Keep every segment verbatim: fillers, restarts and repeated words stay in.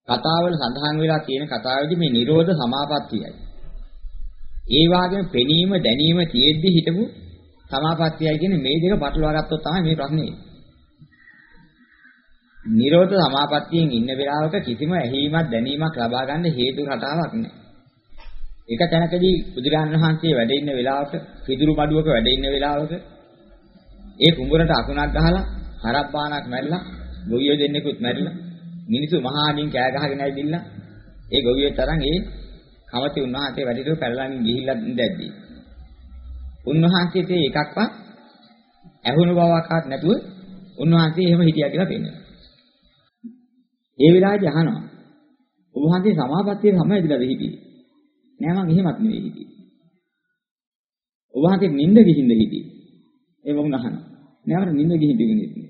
කතාවල සඳහන් වෙලා තියෙන කතාවේදී මේ නිරෝධ සමාපත්තියයි. ඒ වගේම පෙනීම දැනීම තියෙද්දි හිටපු සමාපත්තියයි කියන්නේ මේ දෙක පටලවා ගත්තොත් තමයි මේ ප්‍රශ්නේ. නිරෝධ සමාපත්තියෙන් ඉන්න වෙලාවක කිසිම ඇහිීමක් දැනීමක් ලබා ගන්න හේතු රටාවක් නැහැ. එක තැනකදී බුදුරජාණන් වහන්සේ වැඩ ඉන්න වෙලාවක පිදුරු මඩුවක වැඩ ඉන්න වෙලාවක ඒ කුඹරට අකුණක් ගහලා හරක් බානක් මැරිලා ගොවියෝ දෙන්නෙකුත් මැරිලා මිනිස්සු මහාණින් කෑ ගහගෙන ඇවිදින්න ඒ ගොවියෝ තරම් ඒ කවති උන්වහන්සේ වැඩිට පැරලාමින් ගිහිල්ලා ඉඳද්දී උන්වහන්සේට එකක්වත් ඇහුණු බවක්වත් නැතුව උන්වහන්සේ එහෙම හිටියා කියලා පෙන්නනවා. ඒ වෙලාවේදී අහනවා ඔබ වහන්සේ සමාපත්තියේ සමවැදිලාද හිටියේ? නෑ මං එහෙමත් නෙවෙයි හිටියේ. ඔබ වහන්සේ නිින්ද ගිහින්ද හිටියේ? ඒ වගුණ අහනවා. නෑ මට නිින්ද ගිහින් දෙන්නේ නෑ.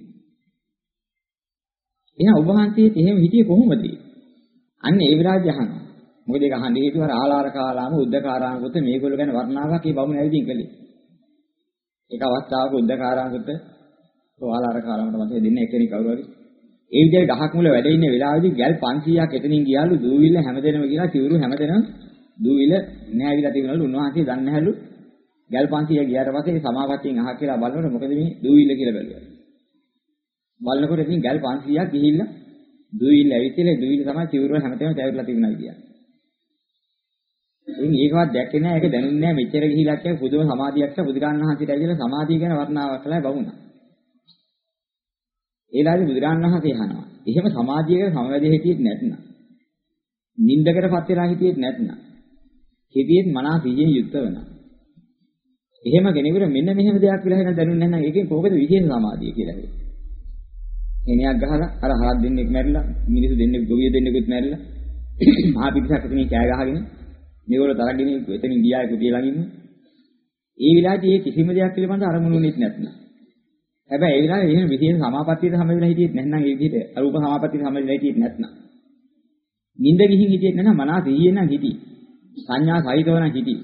එහෙනම් ඔබ වහන්සේත් එහෙම හිටියේ කොහොමද? අන්න ඒ වෙලාවේදී අහනවා. මොකද ඒක අහන්නේ හේතුව අර ආලාර කාලාම උද්දකාරාම පුත මේගොල්ලෝ ගැන වර්ණාවක් ඒ බමුණ ඇවිදින් කළේ. ඒක අවස්ථාවක උද්දකාරාම පුත ආලාර කාලාමට මතක දෙන්න එක්කෙනෙක් කවුරු හරි ඒ විදිහට ගහක් මුල වැඩ ඉන්න වෙලාවේදී ගල් පන්සීයක් එතනින් ගියාලු දූවිල්ල හැමදෙනම ගිහලා සිවුරු හැමදෙනම දූවිල්ල නැහැවිලා තිබුණලු උන්වහන්සේ දන්නේ නැහැලු ගල් පන්සීය ගියාට පස්සේ සමාපත්තියෙන් අහක් කියලා බලනකොට මොකද මේ දූවිල්ල කියලා බැලුවා. බලනකොට ඉතින් ගල් පන්සීයක් ගිහිල්ලා දූවිල්ල ඇවිත්ලා දූවිල්ල තමයි සිවුරු හැමතැනම තැවිලා තිබුණා කියලා. ඉතින් ඒකවත් දැක්කේ නැහැ ඒක දැනුන්නේ නැහැ මෙච්චර ගිහිලා කියන පුදුම සමාධියක් තා බුදුරණන් වහන්සේට ඇවිල්ලා සමාධිය ගැන වර්ණාවක් කළා බවුණා. ඒලාදී බුදුරණන් වහන්සේ අහනවා. එහෙම සමාධියක සමවැදී හිටියෙත් නැත්නම් නින්දකටපත් වෙලා හිටියෙත් නැත්නම් හිතියෙත් මනස සිහියෙන් යුක්ත වෙනවා. එහෙම කෙනෙකුට මෙන්න මෙහෙම දෙයක් කියලා හිතන දැනුන්නේ නැත්නම් ඒකෙන් කොහොමද විශේෂ සමාධිය කියලා කියන්නේ. එනියක් ගහලා අර හරක් දෙන්නෙක් මැරිලා මිනිස්සු දෙන්නෙක් ගොවිය දෙන්නෙකුත් මැරිලා මහා පිටසක් එතනින් කෑ ගහගෙන මේගොල්ලෝ තරගගෙන එතනින් ගියායි කුටිය ළඟින්ම ඒ විලාදී ඒ කිසිම දෙයක් පිළිබඳ අරමුණුුනේත් නැත්නම් හැබැයි ඒ විලාදී එහෙම විශේෂ සමාපත්තියට සමවැදලා හිටියෙත් නැත්නම් ඒ විදිහට අරූප සමාපත්තියට සමවැදලා හිටියෙත් නැත්නම් නිින්ද ගිහින් හිටියෙත් නැත්නම් මනස සිහියෙන් නම් හිටි සංඥා සහිතව නම් හිටි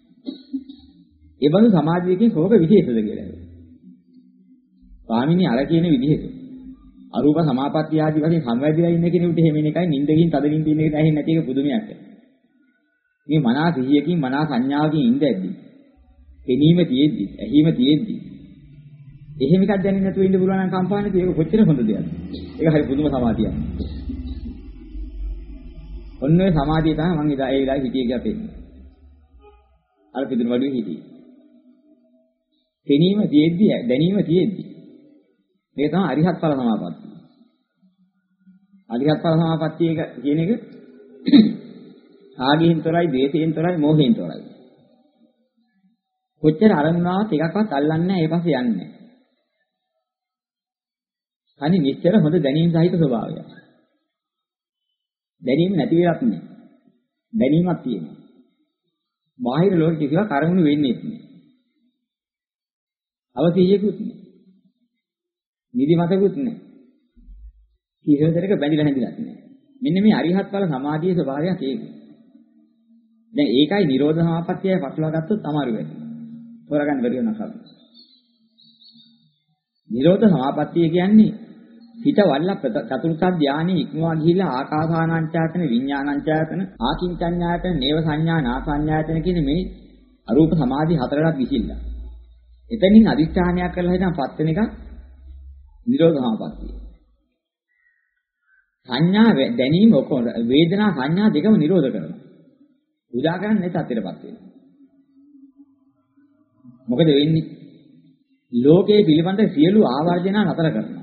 ඒ බඳු සමාධියකින් කෝක විශේෂද කියලා. ස්වාමීනි අර කියන විදිහට අරූප සමාපත්තිය ආදී වශයෙන් සමවැදලා ඉන්න කෙනෙකුට එහෙම වෙන එකයි නිින්ද ගිහින් තද නිින්ද ඉන්න එකට ඇහෙන්නේ නැති එක පුදුමයක්. මේ මනා සිහියකින් මනා සංඥාවකින් ඉඳද්දි පෙනීම තියෙද්දි ඇහිම තියෙද්දි එහෙම එකක් දැනෙන්නේ නැතුව ඉන්න පුළුවන් නම් කම්පාණේදී ඒක කොච්චර හොඳ දෙයක්ද. ඒක හරි පුදුම සමාධියක්. ඔන්න ඔය සමාධිය තමයි මම ඉදා ඒ වෙලාවේ හිතියේ කියලා පෙන්නේ. අර පිටුන වඩුවේ හිටියේ. පෙනීම තියෙද්දි දැනීම තියෙද්දි මේක තමයි අරිහත් ඵල සමාපත්තිය. අරිහත් ඵල සමාපත්තිය කියන එක ආගයෙන් තොරයි, දේශයෙන් තොරයි, මෝහයෙන් තොරයි. කොච්චර අරමුණාවක් එකක්වත් අල්ලන්නේ නැහැ, ඒ පස්සේ යන්නේ නැහැ. අනි නිශ්චල හොඳ දැනීම් සහිත ස්වභාවය. දැනීම නැති වෙලත් නෑ. දැනීමක් තියෙනවා. බාහිර ලෝකෙ කිසිවක් අරමුණු වෙන්නේ නැහැ. අවසියකුත් නෑ. නිදිමතකුත් නෑ. කිසිම දෙයක බැඳිලා හැඳිලත් නෑ. මෙන්න මේ අරිහත් ඵල සමාධියේ ස්වභාවයක් ඒක. දැන් ඒකයි නිරෝධ සමාපත්තියයි පටලවා ගත්තොත් අමාරු වෙන්නේ. තෝරගන්න බැරි වෙනවා කවුද? නිරෝධ සමාපත්තිය කියන්නේ හිත වල්ලා චතුර්ථ ධානයේ ඉක්මවා ගිහිලා ආකාසානංචායතන විඥානංචායතන ආකින්චඤ්ඤායතන නේව සංඥා නාසඤ්ඤායතන කියන මේ අරූප සමාධි හතරකට ගිහිල්ලා. එතනින් අදිස්ථානයක් කරලා හිටන් පත් වෙන එක නිරෝධ සමාපත්තිය. සංඥා දැනීම ඔක්කොම වේදනා සංඥා දෙකම නිරෝධ කරනවා. උදා කරන්නේ තත්ත්වයටපත් වෙනවා. මොකද වෙන්නේ? ලෝකයේ පිළිබඳ සියලු ආවර්ජන නතර කරනවා.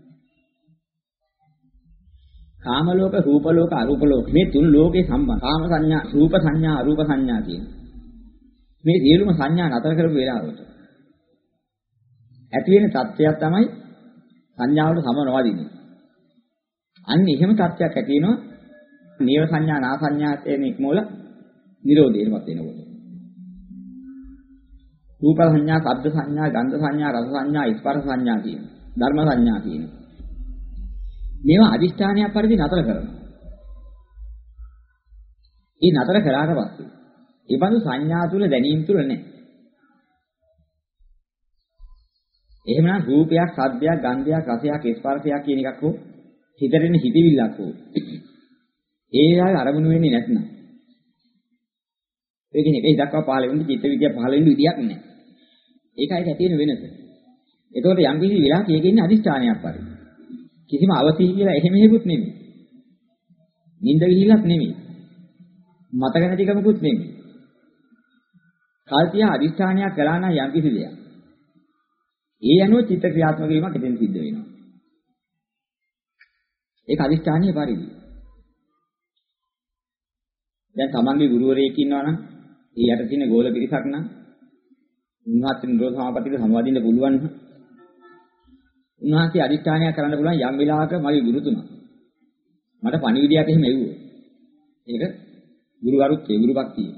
කාම ලෝක, රූප ලෝක, අරූප ලෝක මේ තුන් ලෝකේ සම්බන්ධ. කාම සංඥා, රූප සංඥා, අරූප සංඥා කියන මේ සියලුම සංඥා නතර කරපු වෙලාවට ඇති වෙන තත්ත්වයක් තමයි සංඥාවල සම නොවදින්නේ. අන්න එහෙම තත්ත්වයක් ඇති වෙනවා නේව සංඥා නා සංඥා කියන ඉක්මෝල නිරෝධයටපත් වෙනකොට. රූප සංඥා, ශබ්ද සංඥා, ගන්ධ සංඥා, රස සංඥා, ස්පර්ශ සංඥා කියන ධර්ම සංඥා කියන මේවා අදිෂ්ඨානයක් පරිදි නතර කරනවා. ඒ නතර කරාට පස්සේ ඒ බඳු සංඥා තුල දැනීම තුල නැහැ. එහෙමනම් රූපයක්, ශබ්දයක්, ගන්ධයක්, රසයක්, ස්පර්ශයක් කියන එකක් හෝ හිතෙන හිතවිල්ලක් හෝ ඒ වෙලාවේ අරමුණු වෙන්නේ නැත්නම්. ඒ කියන්නේ ඒක දක්වා පහළ වෙන්නේ චිත්ත විද්‍යාව පහළ වෙන්න විදියක් නැහැ. ඒකයි ඇති වෙන වෙනස. ඒකෝට යම් කිසි වෙලාවක ඒකේ ඉන්නේ අදිෂ්ඨානයක් පරිදි. කිසිම අවසී කියලා එහෙම හේකුත් නෙමෙයි. නිින්ද ගිහිලක් නෙමෙයි. මතක නැතිකමකුත් නෙමෙයි. කාල්තිය අදිෂ්ඨානයක් කළා නම් යම් කිසි දෙයක්. ඒ අනුව චිත්ත ක්‍රියාත්මක වීමක් එතෙන් සිද්ධ වෙනවා. ඒක අදිෂ්ඨානීය පරිදි. දැන් තමන්ගේ ගුරුවරයෙක් ඉන්නවා නම් ඒ යට තියෙන ගෝල පිරිසක් නම් උන්වහන්සේ නිරෝධ සමාපත්තියට සමවදින්න පුළුවන් නම් උන්වහන්සේ අදිෂ්ඨානයක් කරන්න පුළුවන් යම් වෙලාවක මගේ ගුරුතුමා මට පණිවිඩයක් එහෙම එව්වෝ. ඒක ගුරුවරුත්වයේ ගුරු භක්තිය.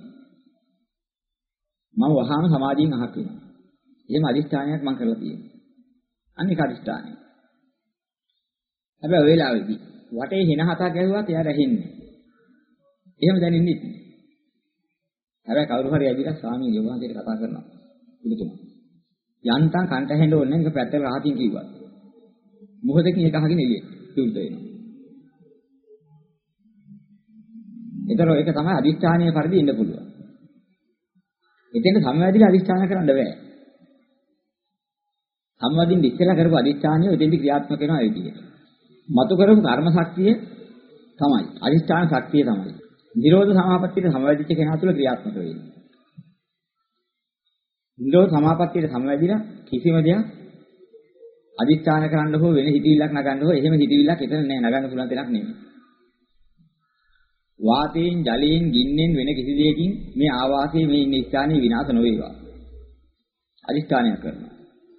මම වහාම සමාධියෙන් අහක් වෙනවා. එහෙම අදිෂ්ඨානයක් මම කරලා තියෙනවා. අනික අදිෂ්ඨානය. හැබැයි ඔය වෙලාවේදී වටේ හින හතක් ගැහුවත් එයාට ඇහෙන්නේ. එහෙම දැනෙන්නේ නැහැ. හැබැයි කවුරු හරි ඇවිල්ලා ස්වාමීන් වහන්සේට කතා කරනවා. ගුරුතුමා. යන්තම් කන්ට ඇහෙන්න ඕනේ නැහැ. ඒක පැත්තට රහතින් කිව්වා. මොහොතකින් ඒක අහගෙන එළියේ සුද්ධ වෙනවා. ඒතර ඒක තමයි අදිෂ්ඨානීය පරිදි ඉන්න පුළුවන්. එතෙන්ට සම්වැදිලා අදිෂ්ඨාන කරන්න බෑ. සම්වදින් ඉස්සෙල්ලා කරපු අදිෂ්ඨානිය එතෙන්ට ක්‍රියාත්මක වෙනවා ඒ විදිහට. මතු කරපු කර්ම ශක්තිය තමයි අදිෂ්ඨාන ශක්තිය තමයි. නිරෝධ සමාපත්තියට සමවැදිච්ච කෙනා තුළ ක්‍රියාත්මක වෙන්නේ. නිරෝධ සමාපත්තියට සමවැදිලා කිසිම දෙයක් අදිෂ්ඨාන කරන්න හෝ වෙන හිතවිල්ලක් නගන්න හෝ එහෙම හිතවිල්ලක් එතන නෑ නගන්න පුළුවන් දෙයක් නෙමෙයි. වාතයෙන් ජලයෙන් ගින්නෙන් වෙන කිසි දෙයකින් මේ ආවාසයේ මේ ඉන්න ස්ථානයේ විනාශ නොවේවා. අදිෂ්ඨානයක් කරනවා.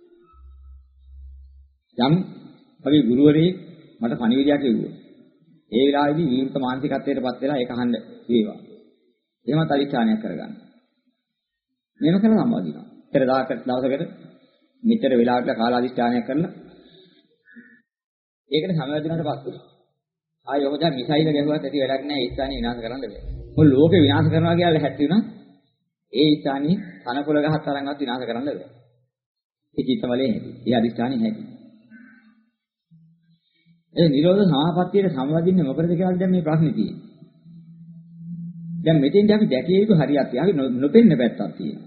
යම් වගේ ගුරුවරයෙක් මට පණිවිඩයක් කිව්වා. ඒ වෙලාවේදී විවෘත මානසිකත්වයටපත් වෙලා ඒක අහන්න වේවා. එහෙමත් අදිෂ්ඨානයක් කරගන්න. මේව කරලා සම්බන්ධිනවා. ඊතර දවසකට දවසකට මෙච්චර වෙලාවකට කාල අදිෂ්ඨානයක් කරලා ඒකට සමවැදුනට පස්සේ ආයෙ ඔහොම දැන් මිසයිල ගැහුවත් ඇති වැඩක් නැහැ. ඒ ස්ථානිය විනාශ කරන්න බෑ. මොකද ලෝකේ විනාශ කරනවා කියලා හැටි උනා ඒ ස්ථානිය තනකොළ ගහත් තරම්වත් විනාශ කරන්න බෑ. ඒ චිත්තවලේ හැටි. ඒ අදිෂ්ඨානිය හැටි. ඒ නිරෝධ සමාපත්තියට සම්වදින්නේ මොකද කියලා දැන් මේ ප්‍රශ්නේ තියෙන්නේ. දැන් මෙතෙන්දී අපි දැකිය යුතු හරියක් අපි නොපෙන්න පැත්තක් තියෙනවා.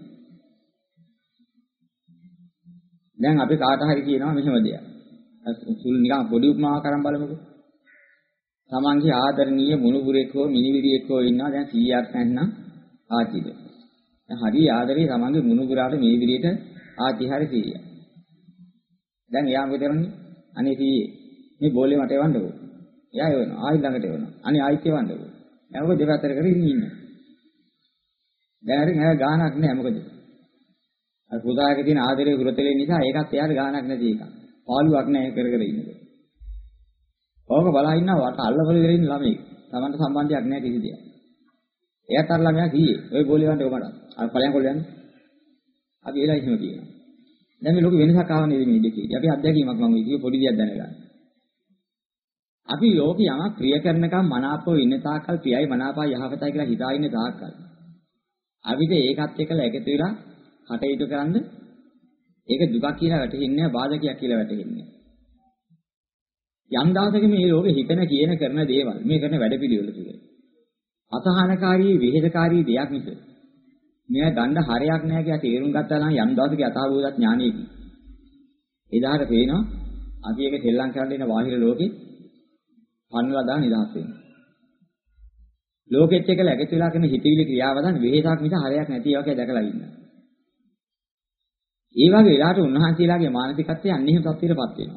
දැන් අපි කාට හරි කියනවා මෙහෙම දෙයක්. සුළු නිකන් පොඩි උපමාවක් කරන් බලමුකෝ. තමන්ගේ ආදරණීය මුණුබුරෙක් හෝ මිනිවිරියෙක් හෝ ඉන්නවා දැන් සීයක් නැත්නම් ආච්චිද. දැන් හරි ආදරේ තමන්ගේ මුණුබුරාට මිනිවිරියට ආච්චි හරි සීය. දැන් එයා මොකද කරන්නේ? අනේ සීයේ මේ බෝලේ මට එවන්නකෝ. එයා එවනවා. ආයි ළඟට එවනවා. අනේ ආයිත් එවන්නකෝ. එයා මොකද දෙපැත්තට කරගෙන ඉන්නේ. දැන් හරි නෑ ගානක් නෑ මොකද? අර පුතාගේ තියෙන ආදරේ ගුරුතලේ නිසා ඒකත් එයාට ගානක් නැති එකක්. පාළුවක් නෑ කර කර ඉන්නකෝ. ඕක බලා ඉන්නවා වට අල්ලපොලි වෙලා ඉන්න ළමයි. Tamanට සම්බන්ධයක් නැහැ කිසි දෙයක්. එයාත් අර ළමයා කීයේ ඔය බෝලේ වන්ට ඔබට. අර පළයන් කොල්ල යන්නේ. අපි එලා එහෙම කියනවා. දැන් මේ ලෝක වෙනසක් ආව නේද මේ දෙකේ. අපි අත්දැකීමක් මම කිව්වේ පොඩි දෙයක් දැනගන්න. අපි ලෝකේ යමක් ක්‍රිය කරනකම් මනාපව ඉන්න තාක්කල් ප්‍රියයි මනාපයි යහපතයි කියලා හිතා ඉන්න තාක්කල්. අපිට ඒකත් එක්කලා එකතු වෙලා කටයුතු කරන්න ඒක දුකක් කියලා වැටහෙන්නේ නැහැ බාධකයක් කියලා වැටහෙන්නේ. යම් දවසක මේ ලෝකෙ හිතන කියන කරන දේවල් මේ කරන වැඩපිළිවෙල තුල අසහනකාරී විහෙදකාරී දෙයක් මිස මෙයා දණ්ඩ හරයක් නැහැ කියලා තේරුම් ගත්තා නම් යම් දවසක යථාභූත ඥානෙකින් එදාට පේනවා අපි එක ශ්‍රී ලංකාවේ ඉන්න බාහිර ලෝකෙ පන්නලා දාන නිදහස් වෙනවා. ලෝකෙත් එක්කලා එකතු වෙලා කරන හිතවිලි ක්‍රියාවදන් විහෙදක් මිස හරයක් නැති ඒවාක දැකලා ඉන්නවා. ඒ වගේ වෙලාවට උන්වහන්සේලාගේ මානසිකත්වය අන්නෙහිම තත්ත්වයටපත් වෙනවා.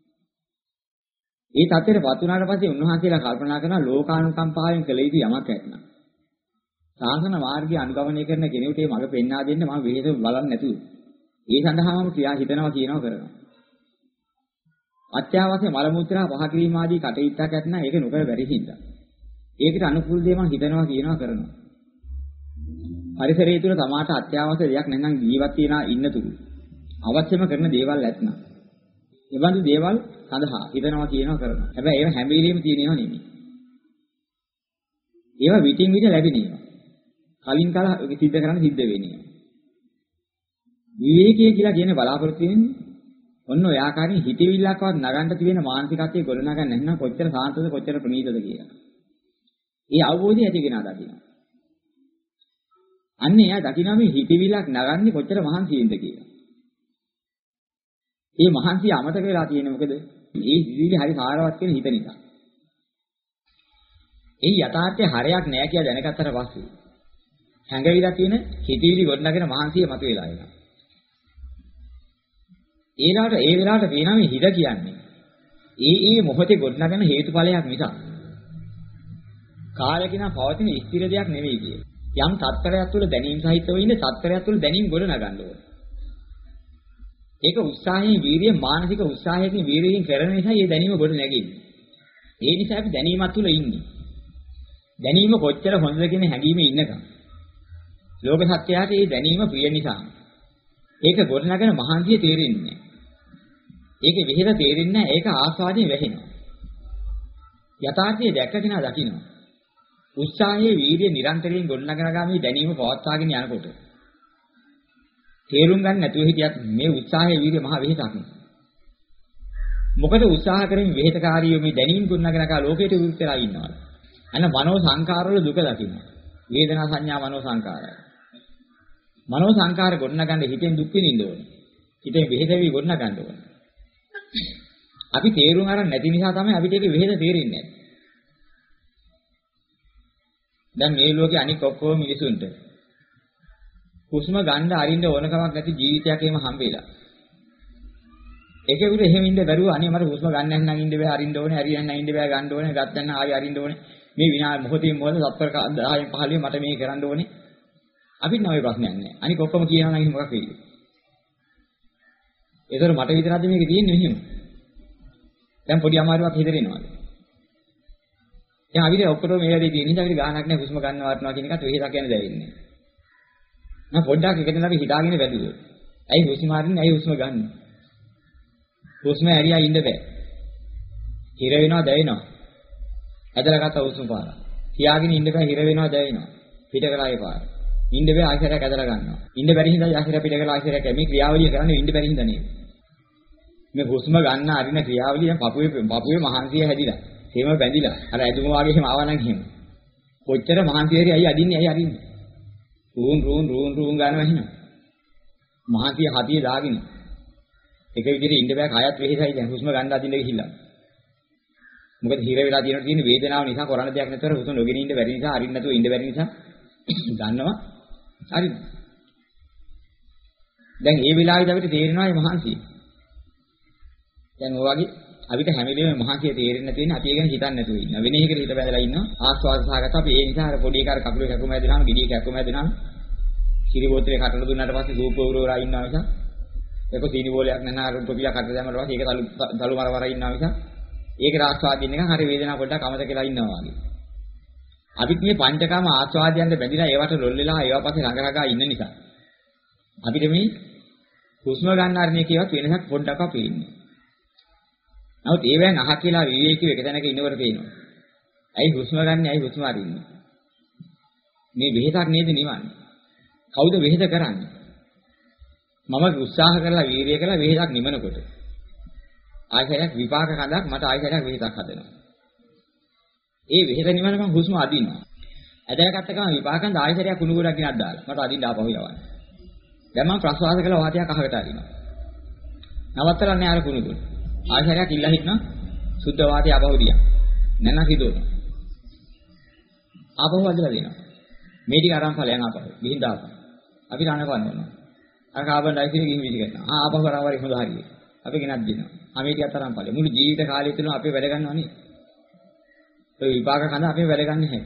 ඒ තත්ත්වයටපත් වුණාට පස්සේ උන්වහන්සේලා කල්පනා කරනවා ලෝකානුකම්පාවෙන් කළ යුතු යමක් ඇත්නම්. සාසන මාර්ගය අනුගමනය කරන කෙනෙකුට මේ මඟ පෙන්වා දෙන්න මම වෙහෙස බලන්නේ නැතුව. ඒ සඳහාම ක්‍රියා හිතනවා කියනවා කරනවා. අත්‍යවශ්‍ය මල මුත්‍රා පහ කිරීම ආදී කටයුත්තක් ඇත්නම් ඒක නොකර බැරි හින්දා. ඒකට අනුකූල දේ මම හිතනවා කියනවා කරනවා. පරිසරය තුළ තමාට අත්‍යවශ්‍ය දෙයක් නැත්නම් ජීවත් වෙනා ඉන්න තුරු අවශ්‍යම කරන දේවල් ඇත්නම්. ඒ බඳු දේවල් සඳහා හිතනවා කියනවා කරනවා. හැබැයි ඒව හැම වෙලෙම තියෙනව නෙමෙයි. ඒවා විටින් විට ලැබෙනවා. කලින් කල සිද්ධ කරන්න සිද්ධ වෙන්නේ. විවේකයේ කියලා කියන බලාපොරොත්තු වෙන්නේ ඔන්න ඔය ආකාරයෙන් හිතවිල්ලක්වත් නගන්න තියෙන මානසිකත්වයේ ගොඩනගන්න නැත්නම් කොච්චර සාන්තද කොච්චර ප්‍රණීතද කියලා. ඒ අවබෝධය ඇති කෙනා දකිනවා. අන්න එයා දකිනවා මේ හිතවිලක් නගන්නේ කොච්චර මහන්සියෙන්ද කියලා. මේ මහන්සිය අමතක වෙලා තියෙන්නේ මොකද? මේ හිතවිලි හරි සාරවත් කියන හිත නිසා. ඒ යථාර්ථයේ හරයක් නැහැ කියලා දැනගත්තට පස්සේ හැඟවිලා තියෙන හිතවිලි ගොඩනගෙන මහන්සිය මතුවලා එනවා. ඒ වෙලාවට ඒ වෙලාවට පේනවා මේ හිත කියන්නේ ඒ ඒ මොහොතේ ගොඩනගෙන හේතුඵලයක් නිසා කාලයකින් පවතින ස්ථිර දෙයක් නෙවෙයි කියන්නේ. යම් තත්ත්වයක් තුළ දැනීම් සහිතව ඉන්න තත්ත්වයක් තුළ දැනීම් ගොඩ නගන්න ඕනේ. ඒක උත්සාහයෙන් වීරිය මානසික උත්සාහයෙන් වීරියෙන් කරන නිසා මේ දැනීම ගොඩ නැගෙන්නේ. ඒ නිසා අපි දැනීමත් තුළ ඉන්නේ. දැනීම කොච්චර හොඳද කියන හැඟීමේ ඉන්නකම්. ලෝක සත්‍යයට මේ දැනීම ප්‍රිය නිසා. ඒක ගොඩ නගන මහන්සිය තේරෙන්නේ නැහැ. ඒකේ විහෙර තේරෙන්නේ නැහැ. ඒක ආස්වාදයෙන් වැහෙනවා. යථාර්ථය දැක්ක කෙනා දකිනවා. උත්සාහයේ වීර්ය නිරන්තරයෙන් ගොඩනගන ගාමී දැනීම පවත්වාගෙන යනකොට තේරුම් ගන්න නැතුව හිටියත් මේ උත්සාහයේ වීර්ය මහ වෙහෙසක් නේ. මොකද උත්සාහ කරමින් වෙහෙතකාරීව මේ දැනීම ගොඩනගන කා ලෝකයට විරුද්ධ වෙලා ඉන්නවා. අන්න මනෝ සංකාරවල දුක දකින්න. වේදනා සංඥා මනෝ සංකාරය. මනෝ සංකාර ගොඩනගන්න හිතෙන් දුක් විඳින්න ඕනේ. හිතෙන් වෙහෙස වී ගොඩනගන්න ඕනේ. අපි තේරුම් අරන් නැති නිසා තමයි අපිට ඒක වෙහෙස තේරෙන්නේ නැහැ. දැන් මේ ලෝකේ අනික් ඔක්කොම මිනිසුන්ට හුස්ම ගන්න අරින්න ඕනකමක් නැති ජීවිතයක් එහෙම හම්බෙලා. ඒකෙකුට එහෙම ඉන්න බැරුව අනේ මට හුස්ම ගන්න නැත්නම් ඉන්න බෑ අරින්න ඕනේ හරියන්න ඉන්න බෑ ගන්න ඕනේ ගත්තන්න ආයෙ අරින්න ඕනේ මේ විනා මොහොතේ මොහොත සත්තර දහයෙන් පහළොව මට මේ කරන්න ඕනේ. අපිට නම් ඒ ප්‍රශ්නයක් නැහැ. අනික ඔක්කොම කියනවා නම් මොකක් වෙයිද? ඒතර මට විතරද මේක තියෙන්නේ මෙහෙම. දැන් පොඩි අමාරුවක් හිතෙනවා. දැන් අපිට ඔක්කොම මේ වැඩේ තියෙන නිසා අපිට ගානක් නැහැ හුස්ම ගන්න වටනවා කියන එකට වෙහෙසක් යන දැවෙන්නේ. මම පොඩ්ඩක් එකදෙන අපි හිතාගෙන බැලුවා. ඇයි හුස්ම මාරින්නේ? ඇයි හුස්ම ගන්න? හුස්ම ඇරියා ඉන්න බෑ. හිර වෙනවා දැවෙනවා. ඇදලා ගත්ත හුස්ම පාර. තියාගෙන ඉන්න බෑ හිර වෙනවා දැවෙනවා. පිට කරායේ පාර. ඉන්න බෑ ආශ්‍රයයක් ඇදලා ගන්නවා. ඉන්න බැරි හින්දා ආශ්‍රය පිට කරලා ආශ්‍රයයක් මේ ක්‍රියාවලිය කරන්නේ ඉන්න බැරි හින්දා නෙවෙයි. මේ හුස්ම ගන්න අරින ක්‍රියාවලිය පපුවේ පපුවේ මහන්සිය හැදිලා. එහෙම බැඳිලා අර ඇදුම වාගේ එහෙම ආවනම් එහෙම. කොච්චර මහන්සිය හරි අයි අදින්නේ අයි අරින්නේ. රූන් රූන් රූන් රූන් ගන්නවා එහෙනම්. මහන්සිය හතිය දාගෙන. එක විදිහට ඉන්න බෑ කයත් වෙහෙසයි දැන් හුස්ම ගන්න අදින්න ගිහිල්ලා. මොකද හිර වෙලා තියෙන තියෙන වේදනාව නිසා කරන්න දෙයක් නැතර හුස්ම නොගෙන ඉන්න බැරි නිසා අරින්න නැතුව ඉන්න බැරි නිසා ගන්නවා. හරි. දැන් මේ වෙලාවේදී අපිට තේරෙනවා මේ මහන්සිය. දැන් ඔය වගේ අපිට හැම වෙලේම මහන්සිය තේරෙන්නේ නැති වෙන අපි ඒ ගැන හිතන්නේ නැතුව ඉන්නවා. වෙන එකකට හිත බැඳලා ඉන්නවා. ආස්වාද සහගත අපි ඒ නිසා අර පොඩි එකර කකුලේ කැකුම හැදෙනාම ගිඩිය කැකුම හැදෙනාම කිරි බෝතලේ කටට දුන්නාට පස්සේ සූප් උරෝරා ඉන්නවා නිසා ඒක සීනි බෝලයක් නැනා අර ටොපියක් කටට දැම්මම පස්සේ ඒක තලු තලු මර මර ඉන්නවා නිසා ඒක ආස්වාදින්න නිකන් හරි වේදනාව පොඩ්ඩක් අමතක වෙලා ඉන්නවා වගේ. අපිත් මේ පංචකාම ආස්වාදයන්ට බැඳිලා ඒවට ලොල් වෙලා ඒවා පස්සේ රඟරගා ඉන්න නිසා අපිට මේ හුස්ම ගන්න අරණේ කියවත් වෙනසක් පොඩ්ඩක් අපේන්නේ. නමුත් ඒවෙන් අහ කියලා විවේකීව එක තැනක ඉන්නවට පේනවා. ඇයි හුස්ම ගන්න ඇයි හුස්ම අරින්නේ? මේ වෙහෙසක් නේද නිවන්නේ? කවුද වෙහෙස කරන්නේ? මම උත්සාහ කරලා වීර්යය කළා වෙහෙසක් නිමනකොට. ආයතනයක් විපාක කඳක් මට ආයතනයක් වෙහෙසක් හදනවා. ඒ වෙහෙස නිවනකම් හුස්ම අදිනවා. ඇදලා ගත්ත ගමන් විපාකෙන් ආයතනයක් කුණු ගොඩක් ගෙනත් දාලා මට අදින්න ආපහු යවන්න. දැන් මම ප්‍රසවාස කළා වාතයක් අහකට අරිනවා. නවත්තලා නැහැ අර කුණු ගොඩ. ආයතනයක් ඉල්ලා හිටනවා සුද්ධ වාතය ආපහු දියා. නැනක් හිතෝනවා. ආපහු අදලා දෙනවා. මේ ටික අරන් ඵලයන් ආපහු. ගිහින් දාපන්. අපි රණ කරනවා. අර කාබන් ඩයොක්සයිඩ් ගිහින් විදි කරනවා. ආ ආපහු කරවරි හොඳ හරියට. අපි ගෙනත් දෙනවා. ආ මේ ටිකත් අරන් ඵලෙ. මුළු ජීවිත කාලය තුල අපි වැඩ ගන්නවා නේ. ඒ විපාක කඳ අපි වැඩ ගන්න හැටි.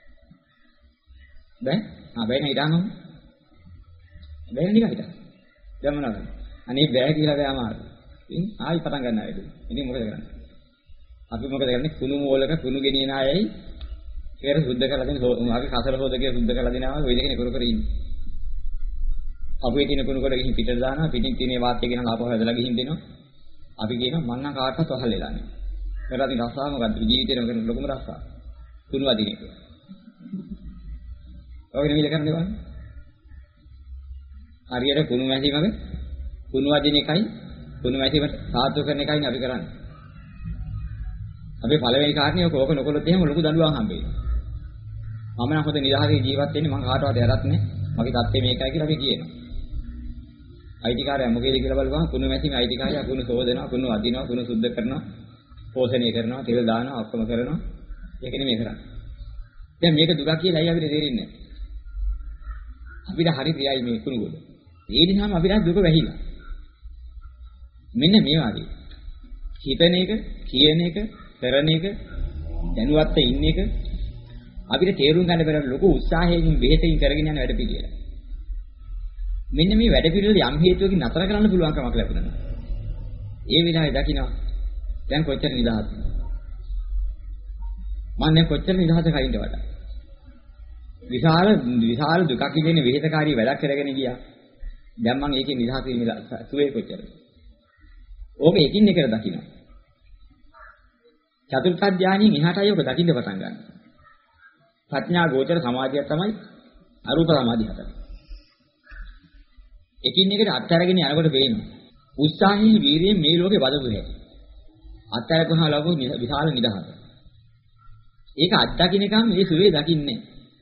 දැන් ආ බෑ නේ ඉඩානම. බෑ නිකන් හිටා. දැන් මොනවද? අනේ බෑ කියලා බෑ අමාරු. ඉතින් ආයි පටන් ගන්න ආයෙත්. ඉතින් මොකද කරන්නේ? අපි මොකද කරන්නේ? කුණු මෝලක කුණු ගෙනියන අයයි ඒක සුද්ධ කරලා දෙන අපි කසල හොදගේ සුද්ධ කරලා දෙනවා ඔය දෙකනේ කර කර ඉන්නේ. අපේ තියෙන කුණු කොට ගිහින් පිටට දානවා පිටින් තියෙන වාතය ගෙනලා ආපහු හැදලා ගිහින් දෙනවා. අපි කියනවා මං නම් කාටවත් වහල් වෙලා නැහැ. ඒකට අපි රස්සාව මොකද්ද? ජීවිතේම කරන ලොකුම රස්සාව. කුණු වදින එක. ඔය නෙමෙයි කරන්නේ බලන්න. හරියට කුණු මැසීමක කුණු වදින එකයි කුණු මැසීමට සාධු කරන එකයි අපි කරන්නේ. අපි පළවෙනි කාරණේ ඔක ඕක නොකළොත් එහෙම ලොකු දඬුවම් හම්බෙන්නේ. මම නම් හොඳ නිදහසේ ජීවත් වෙන්නේ මං කාටවත් යරත් නැහැ. මගේ තත්ත්වය මේකයි කියලා අපි කියනවා. අයිතිකාරයා මොකේද කියලා බලපුවම කුණු මැසින් අයිතිකාරයා කුණු සෝදනවා, කුණු අදිනවා, කුණු සුද්ධ කරනවා, පෝෂණය කරනවා, තෙල් දානවා, ඔක්කොම කරනවා. ඒක නෙමෙයි කරන්නේ. දැන් මේක දුක කියලා අය අපිට තේරෙන්නේ නැහැ. අපිට හරි ප්‍රියයි මේ කුණු වල. ඒ නිසාම අපිට දුක වැහිලා. මෙන්න මේ වගේ. හිතන එක, කියන එක, කරන එක, දැනුවත්ව ඉන්න එක අපිට තේරුම් ගන්න බැරි ලොකු උත්සාහයෙන් බෙහෙතකින් කරගෙන යන වැඩ පිළිවෙල. මෙන්න මේ වැඩ පිළිවෙල යම් හේතුවකින් නතර කරන්න පුළුවන් කමක් ලැබුණා. ඒ විලාහේ දකින්න දැන් කොච්චර නිදහස්ද? මම දැන් කොච්චර නිදහස කයින්ද වඩා. විශාල විශාල දුකක් ඉගෙන වෙහෙතකාරී වැඩක් කරගෙන ගියා. දැන් මම ඒකේ නිදහස වීම සුවේ කොච්චරද? ඕක එකින් එකට දකින්න. චතුර්ථ ඥානින් එහාටයි ඔක දකින්න පටන් ගන්න. ප්‍රඥා ගෝචර සමාධිය තමයි අරූප සමාධිය හතර. එකින් එකට අත්හැරගෙන යනකොට පේනවා. උත්සාහයෙන් වීරියෙන් මේ ලෝකේ වදපු හැටි. අත්හැරපුවම ලැබු විශාල නිදහස. ඒක අත්දකින්නකම් මේ සුවේ දකින්නේ.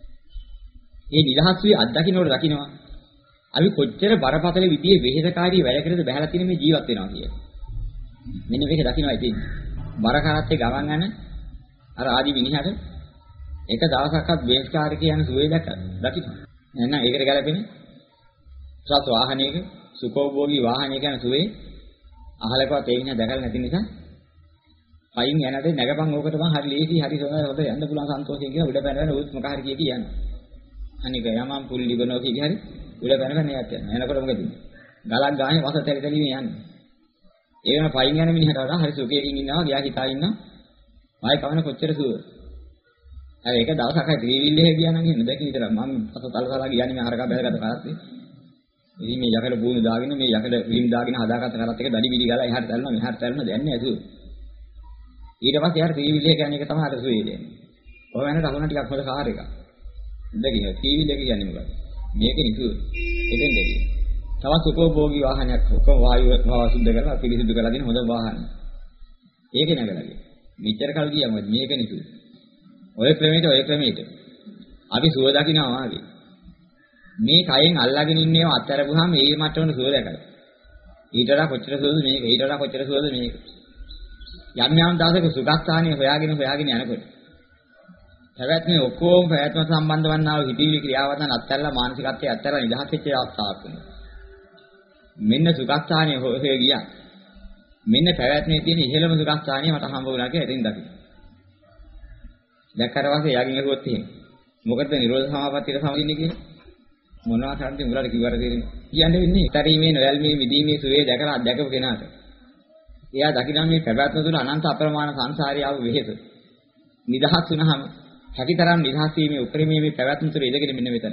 මේ නිදහස් වේ අත්දකින්නකොට දකින්නවා. අපි කොච්චර බරපතල විදිහේ වෙහෙසකාරී වැඩ කරද බහැලා තියෙන මේ ජීවත් වෙනවා කියලා. මෙන්න මේක දකින්නවා ඉතින්. බර කරත්තේ ගමන් යන අර ආදි මිනිහට එක දවසක්වත් බේස් කාර් එකේ යන සුවේ දැක්ක දකින්න. එහෙනම් ඒකට ගැලපෙන්නේ සත් වාහනයක සුඛෝභෝගී වාහනයක යන සුවේ අහලකවත් ඒ විදිහ දැකලා නැති නිසා පයින් යනදී නැගපන් ඕකට මං හරි ලේසි හරි හොඳ යන්න පුළුවන් සන්තෝෂයෙන් කියලා උඩ පැනගෙන උත් මොක හරි කිය කියනවා. අනික යමම් පුල් ලිබනෝ කී හරි උඩ පැනගෙන යත් යනවා. එනකොට මොකද වෙන්නේ? ගලක් ගානේ වස තැලි තැලි මේ යන්නේ. ඒ වෙන පයින් යන මිනිහට වඩා හරි සුඛයෙන් ඉන්නවා ගියා හිතා ඉන්නවා. ආයි කවන කොච්චර සුවද? හරි ඒක දවසක් හරි ත්‍රිවිල්ලේ ගියා නම් එන්න දැක විතර මම අත තල්කලා ගියානේ මේ හරකා බැලගත්ත කරත්තේ. ඉතින් මේ යකඩ බූණු දාගෙන මේ යකඩ විලිම් දාගෙන හදාගත්ත කරත් එක දඩි විලි ගාලා එහාට තල්නවා මෙහාට තල්නවා දැන්නේ ඇසුව. ඊට පස්සේ යාර ත්‍රිවිල්ලේ කියන්නේ එක තමයි අර සුවේ දෙන්නේ. ඔය වෙනට අහුණ ටිකක් හොද කාර් එකක්. දෙකින් ත්‍රිවිල්ලේ කියන්නේ මොකක්ද? මේක නිකුත්. එතෙන් දෙකින්. තවත් උපභෝගී වාහනයක් ඔක්කොම වායුව භාව සුද්ධ කරලා පිළිසිදු කරලා දෙන හොඳ වාහන. ඒක නගලාගේ. මෙච්චර කල් ගියා මොකද මේක නිකුත්. ඔය ක්‍රමයට ඔය ක්‍රමයට අපි සුව දකින්නවා වාගේ. මේ කයෙන් අල්ලාගෙන ඉන්නේව අත්හැරපුවාම ඒ මට්ටමන සුව දැකලා. ඊට වඩා කොච්චර සුවද මේක? ඊට වඩා කොච්චර සුවද මේක? යම් යම් දවසක සුඛස්ථානිය හොයාගෙන හොයාගෙන යනකොට පැවැත්මේ ඔක්කොම පැවැත්ම සම්බන්ධ වන්නා වූ හිතවිලි ක්‍රියාවන් අත්හැරලා මානසිකත්වයේ අත්හැරලා නිදහස් වෙච්ච අවස්ථාවක් වෙනවා. මෙන්න සුඛස්ථානිය හොය ගියා. මෙන්න පැවැත්මේ තියෙන ඉහළම සුඛස්ථානිය මට හම්බ වුණා කියලා එතෙන් දකින්න. දැක්කට පස්සේ යාගින් අහුවොත් එහෙම. මොකද නිරෝධ සමාපත්තියට සමගින්නේ කියන්නේ? මොනවා කරන්නේ උඹලට කිව්වට තේරෙන්නේ. කියන්නේ වෙන්නේ ඊතරීමේ නොයල්මේ මිදීමේ සුවේ දැකලා දැකපු කෙනාට. එයා දකින්න මේ පැවැත්ම තුළ අනන්ත අප්‍රමාණ සංසාරය ආව වෙහෙස. නිදහස් වුණාම හැකිතරම් නිදහස් වීමේ උපරිමයේ මේ පැවැත්ම තුළ ඉඳගෙන මෙන්න මෙතන.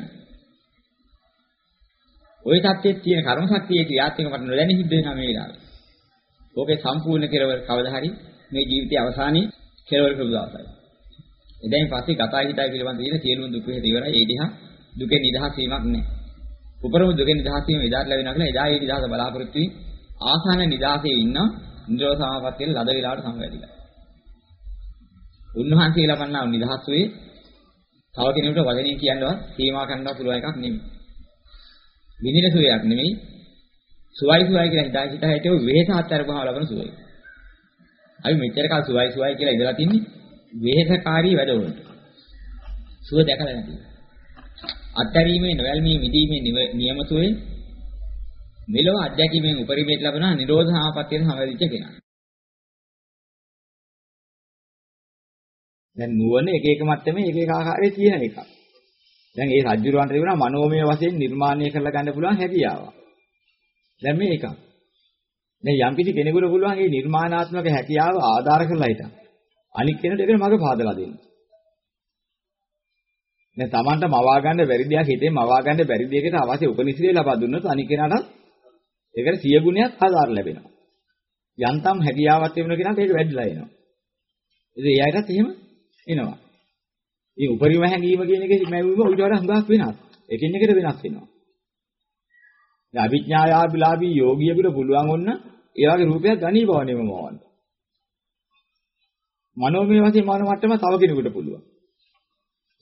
ওই தත්ත්වයේ තියෙන කර්ම ශක්තියේ ක්‍රියාත්මක මට නොදැනී හිට වෙනවා මේ වෙලාවේ. ඕකේ සම්පූර්ණ කෙරවර කවදා හරි මේ ජීවිතයේ අවසානයේ කෙරවර ප්‍රබුදාසයි. එදැයින් පස්සේ ගතයි හිතයි පිළිබඳ තියෙන සියලුම දුක් වේද ඉවරයි. ඒ දිහා දුකේ නිදහස් වීමක් නැහැ. උපරම දුකේ නිදහස් වීම එදාට ලැබෙනවා කියලා එදා ඒ නිදහස බලාපොරොත්තු වී ආසන්න නිදහසේ ඉන්න ඉන්ද්‍රිය සමාපත්තියේ ලද වේලාවට සමවැදිලා. උන්වහන්සේ ලබන්නා නිදහස් වේ තව කෙනෙකුට වචනයෙන් කියන්නවත් සීමා කරන්නවත් පුළුවන් එකක් නෙමෙයි. විඳින සුවයක් නෙමෙයි. සුවයි සුවයි කියලා හිතා හිතා හිටියෝ වෙහෙස අත්හැරපුවම ලබන සුවය. අපි මෙච්චර කාල සුවයි සුවයි කියලා ඉඳලා තින්නේ වෙහෙසකාරී වැඩවලට. සුව දැකලා නැති. අත්හැරීමේ නොයල්මී මිදීමේ නියම සුවේ මෙලොව අධ්‍යක්ීමෙන් උපරිමයට ලැබෙන නිරෝධ සමාපත්තියට සමවැදිච්ච කෙනා. දැන් නුවණ එක එක මට්ටමේ එක එක ආකාරයේ තියෙන එකක්. දැන් ඒ රජ්ජුරවන්ට තිබුණා මනෝමය වශයෙන් නිර්මාණය කරලා ගන්න පුළුවන් හැකියාව. දැන් මේ එකක්. දැන් යම්කිසි කෙනෙකුට පුළුවන් මේ නිර්මාණාත්මක හැකියාව ආධාර කරලා හිටන්. අනික් කෙනෙකුට ඒකට මඟ පාදලා දෙන්න. දැන් Tamanට මවා ගන්න බැරි දෙයක් හිතේ මවා ගන්න බැරි දෙයකට අවශ්‍ය උපනිශ්‍රේ ලබා දුන්නොත් අනික් කෙනාට ඒකට සිය ගුණයක් ආධාර ලැබෙනවා. යන්තම් හැකියාවක් තිබුණ කෙනාට ඒක වැඩිලා එනවා. ඉතින් ඒ අයටත් එහෙම එනවා. මේ උපරිම හැඟීම කියන එකේ මැවීම උඩට වඩා හුඟක් වෙනස්. එකින් එකට වෙනස් වෙනවා. දැන් අවිඥායාබිලාභී යෝගියෙකුට පුළුවන් වොන්න ඒ වගේ රූපයක් ගණී බවනේම මවන්න. මනෝමය වශයෙන් මන මට්ටම තව කෙනෙකුට පුළුවන්.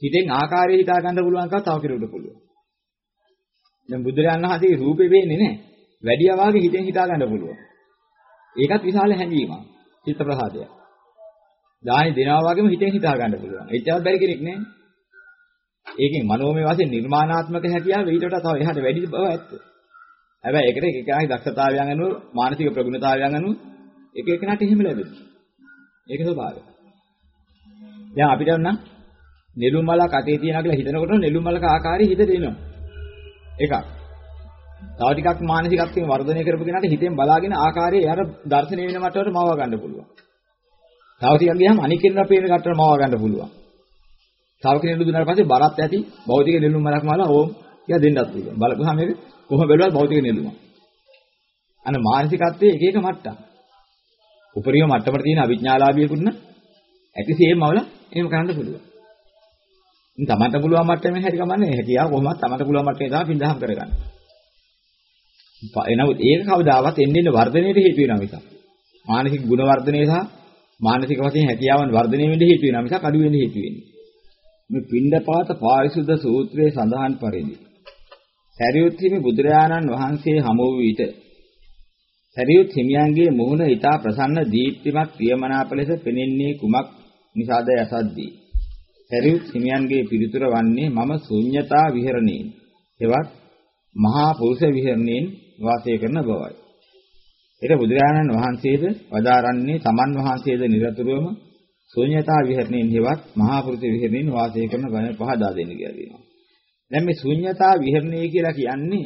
හිතෙන් ආකාරය හිතා ගන්න පුළුවන්කම තව කෙනෙකුට පුළුවන්. දැන් බුදුරජාණන් වහන්සේගේ රූපේ වෙන්නේ නැහැ. වැඩියා වාගේ හිතෙන් හිතා ගන්න පුළුවන්. ඒකත් විශාල හැඟීමක්. චිත්ත ප්‍රසාදයක්. දානි දෙනවා වගේම හිතෙන් හිතා ගන්න පුළුවන්. එච්චරවත් බැරි කෙනෙක් නෑ. ඒකෙන් මනෝමය වශයෙන් නිර්මාණාත්මක හැකියාව ඊට වඩා තව එහාට වැඩි බව ඇත්ත. හැබැයි ඒකට එක එකනාගේ දක්ෂතාවයන් අනුව මානසික ප්‍රගුණතාවයන් අනුව එක එකනට එහෙම ලැබෙනවා. ඒක ස්වභාවය. දැන් අපිට නම් නෙළුම් මලක් අතේ තියනවා කියලා හිතනකොට නෙළුම් මලක ආකාරي හිතට එනවා. එකක්. තව ටිකක් මානසිකත්වයෙන් වර්ධනය කරපු කෙනාට හිතෙන් බලාගෙන ආකාරයේ යාර දර්ශනය වෙන මට්ටමට මවා ගන්න පුළුවන්. තව ටිකක් ගියාම අනික් කෙනාට පේන කටට මවා ගන්න පුළුවන්. තව කෙනෙකුට දුන්නාට පස්සේ බරත් ඇති භෞතික නෙළුම් මලක් මාලා ඕම් කියලා දෙන්නත් පුළුවන්. බලපුවාම මේක කොහොම බැලුවත් භෞතික නෙළුම. අන්න මානසිකත්වයේ එක එක මට්ටම්. උපරිම මට්ටමට තියෙන අවිඥාලාභියෙකුට නම් ඇතිසේමවල එහෙම කරන්න පුළුවන්. ඉතින් තමන්ට පුළුවන් මට්ටමේ හැටි කමන්නේ හැටියා කොහොමවත් තමන්ට පුළුවන් මට්ටමේ තමයි පින්දහම් කරගන්න. එනමුත් ඒක කවදාවත් එන්නේ ඉන්න වර්ධනයේට හේතු වෙනවා මිසක් මානසික ගුණ වර්ධනය සහ මානසික වශයෙන් හැකියාවන් වර්ධනය වෙන්න හේතු වෙනවා මිසක් අඩු වෙන්න හේතු වෙන්නේ. මේ පින්ඩපාත පාරිශුද්ධ සූත්‍රයේ සඳහන් පරිදි සරියුත් හිමි බුදුරජාණන් වහන්සේ හමු වූ විට සරියුත් හිමියන්ගේ මුහුණ ඊටා ප්‍රසන්න දීප්තිමත් ප්‍රියමනාප ලෙස පෙනෙන්නේ කුමක් නිසාද යසද්දී සරියුත් හිමියන්ගේ පිළිතුර වන්නේ මම ශුන්‍යතා විහරණේ එවත් මහා පුරුෂ විහරණයෙන් වාසය කරන බවයි. ඒක බුදුරජාණන් වහන්සේද වදාරන්නේ තමන් වහන්සේද නිරතුරුවම ශුන්‍යතා විහරණයෙන් හෙවත් මහා පුරුෂ විහරණයෙන් වාසය කරන බව පහදා දෙන්න කියලා කියනවා. දැන් මේ ශුන්‍යතා විහරණය කියලා කියන්නේ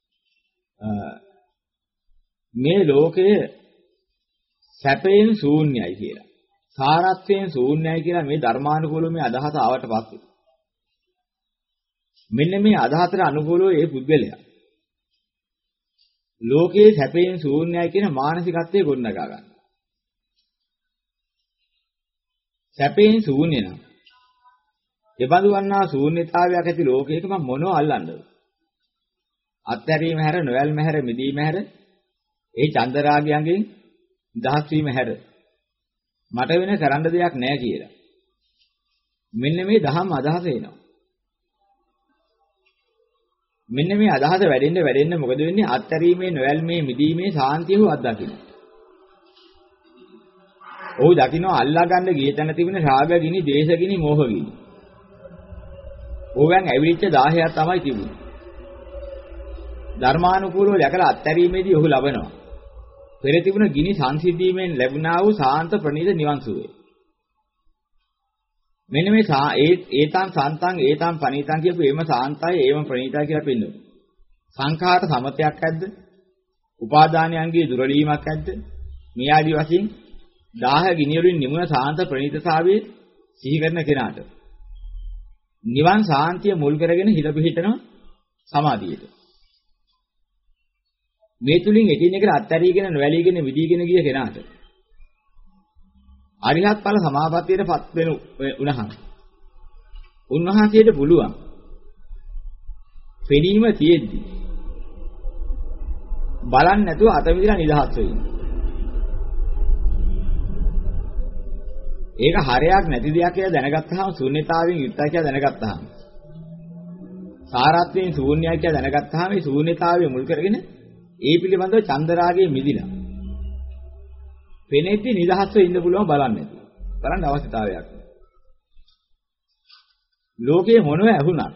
මේ ලෝකය සැපයෙන් ශූන්‍යයි කියලා. සාරත්වයෙන් ශූන්‍යයි කියලා මේ ධර්මානුකූලව මේ අදහස ආවට පස්සේ මෙන්න මේ අදහසට අනුකූලව ඒ පුද්ගලයා ලෝකයේ සැපයෙන් ශූන්‍යයි කියන මානසිකත්වයේ ගොඩනගා ගන්නවා. සැපයෙන් ශූන්‍ය නම් එබඳු වන්නා ශූන්‍යතාවයක් ඇති ලෝකයක මම මොනව අල්ලන්නද? අත්හැරීම හැර නොයල්ම හැර මිදීම හැර ඒ චන්දරාගයන්ගෙන් දහස් වීම හැර මට වෙන කරන්න දෙයක් නැහැ කියලා. මෙන්න මේ දහම් අදහස එනවා. මෙන්න මේ අදහස වැඩෙන්න වැඩෙන්න මොකද වෙන්නේ? අත්හැරීමේ නොයල්මේ මිදීමේ සාන්තිය හො අත්දකින්න. ඔව් දකින්න අල්ලා ගන්න ගිය තැන තිබෙන රාග ගිනි, දේශ ගිනි, මෝහ ගිනි. ඕවෙන් ඇවිලිච්ච දහයක් තමයි තිබුණේ. ධර්මානුකූලව දැකලා අත්හැරීමේදී ඔහු ලබනවා. පෙර තිබුණ ගිනි සංසිද්ධීමෙන් ලැබුණා වූ සාන්ත ප්‍රණීත නිවන් සුවය. මෙන්න මේ ඒ ඒතං සාන්තං ඒතං පනීතං කියපු එම සාන්තයි එම ප්‍රණීතයි කියලා පෙන්නනවා. සංඛාර සමතයක් ඇද්ද? උපාදානයන්ගේ දුරලීමක් ඇද්ද? මේ ආදි වශයෙන් දාහ ගිනි වලින් නිමුණ සාන්ත ප්‍රණීතතාවයේ සිහි කරන කෙනාට නිවන් සාන්තිය මුල් කරගෙන හිත පිහිටනවා සමාධියට. මේ තුලින් එකින් එකට අත්හැරීගෙන නොවැළීගෙන විදීගෙන ගිය කෙනාට අරිහත් ඵල සමාපත්තියටපත් වෙන උනහම උන්වහන්සේට පුළුවන් පෙනීම තියෙද්දි බලන්න නැතුව අත විදිලා නිදහස් වෙන්න. ඒක හරයක් නැති දෙයක් කියලා දැනගත්තාම ශූන්‍යතාවයෙන් යුක්තයි කියලා දැනගත්තාම සාරත්වයෙන් ශූන්‍යයි කියලා දැනගත්තාම මේ ශූන්‍යතාවය මුල් කරගෙන ඒ පිළිබඳව චන්දරාගයේ මිදිලා පෙනෙද්දි නිදහස්ව ඉන්න පුළුවන් බලන්නේ. බලන්න අවශ්‍යතාවයක්. ලෝකයේ මොනව ඇහුණත්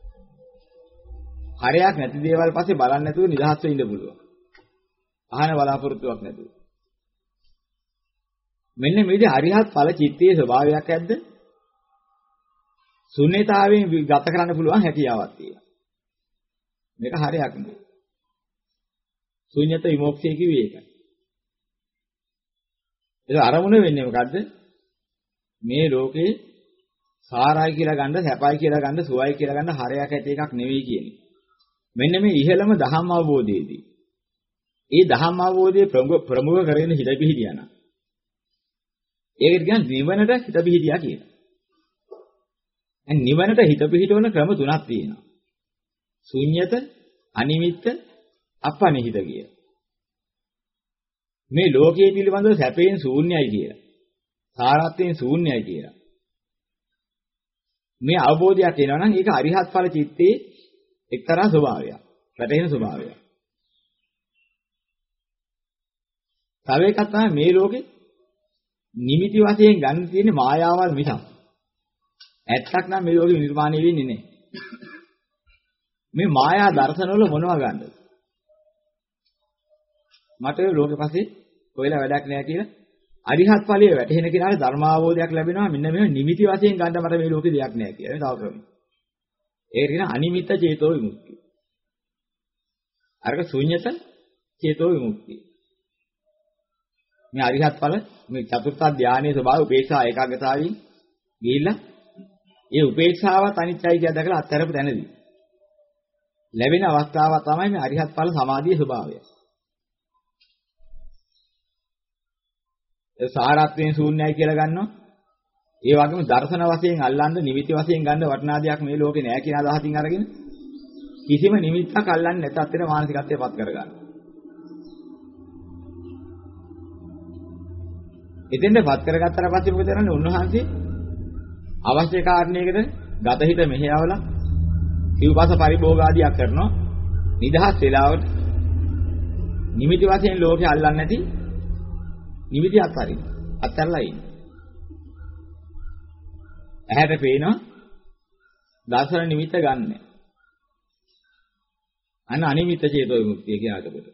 හරයක් නැති දේවල් පස්සේ බලන්නේ නැතුව නිදහස්ව ඉන්න පුළුවන්. අහන බලාපොරොත්තුවක් නැතුව. මෙන්න මේ විදිහ අරිහත් ඵල චිත්තයේ ස්වභාවයක් ඇද්ද? ශුන්‍යතාවයෙන් ගත කරන්න පුළුවන් හැකියාවක් තියෙනවා. මේක හරයක් නෙවෙයි. ශුන්‍යත විමුක්තිය කිව්වේ ඒකයි. ඒක අරමුණ වෙන්නේ මොකද්ද? මේ ලෝකේ සාරයි කියලා ගන්න, සැපයි කියලා ගන්න, සුවයි කියලා ගන්න හරයක් ඇති එකක් නෙවෙයි කියන්නේ. මෙන්න මේ ඉහළම ධම්ම අවබෝධයේදී. ඒ ධම්ම අවබෝධයේ ප්‍රමුඛ කරගෙන හිත පිහිටියානම්. ඒකට කියන්නේ නිවනට හිත පිහිටියා කියලා. දැන් නිවනට හිත පිහිටවන ක්‍රම තුනක් තියෙනවා. ශුන්‍යත, අනිමිත්ත, අපනිහිත කිය. මේ ලෝකයේ පිළිබඳව සැපයෙන් ශූන්‍යයි කියලා. සාරත්වයෙන් ශූන්‍යයි කියලා. මේ අවබෝධයක් එනවා නම් ඒක අරිහත් ඵල චිත්තේ එක්තරා ස්වභාවයක්. වැටෙන ස්වභාවයක්. තව එකක් තමයි මේ ලෝකේ නිමිති වශයෙන් ගන්න තියෙන මායාවල් මිසක්. ඇත්තක් නම් මේ ලෝකෙ නිර්මාණය වෙන්නේ නැහැ. මේ මායා දර්ශනවල මොනවා ගන්නද? මට ලෝකෙ පස්සේ කොයිලා වැඩක් නැහැ කියලා අරිහත් ඵලයේ වැටෙන කෙනාට ධර්මාවබෝධයක් ලැබෙනවා. මෙන්න මේ නිමිති වශයෙන් ගන්න මට මේ ලෝකෙ දෙයක් නැහැ කියලා. මේ තව ක්‍රමයක්. ඒක කියන අනිමිත්ත චේතෝ විමුක්තිය. අරක ශුන්්‍යත චේතෝ විමුක්තිය. මේ අරිහත් ඵල මේ චතුර්ථ ධානයේ ස්වභාව උපේක්ෂා ඒකාග්‍රතාවයෙන් ගිහිල්ලා ඒ උපේක්ෂාවත් අනිත්‍යයි කියලා දැකලා අත්හැරපු තැනදී ලැබෙන අවස්ථාව තමයි මේ අරිහත් ඵල සමාධියේ ස්වභාවය. ඒ සාරත්වයෙන් ශූන්‍යයි කියලා ගන්නවා. ඒ වගේම දර්ශන වශයෙන් අල්ලන්න නිමිති වශයෙන් ගන්න වටිනා දෙයක් මේ ලෝකේ නෑ කියන අදහසින් අරගෙන කිසිම නිමිත්තක් අල්ලන්නේ නැතත් වෙන මානසිකත්වයට පත් කරගන්නවා. එතෙන්ද පත් කරගත්තට පස්සේ මොකද කරන්නේ? උන්වහන්සේ අවශ්‍ය කාරණයකට ගත හිත මෙහෙයවලා සිව්පස පරිභෝග ආදියක් කරනවා. නිදහස් වෙලාවට නිමිති වශයෙන් ලෝකේ අල්ලන්නේ නැති නිමිති අත්හරින්න. අත්හැරලා ඉන්න. ඇහැට පේනවා දර්ශන නිමිත්ත ගන්න. අන අනිමිත්ත චේතෝ විමුක්තිය කියනකොට.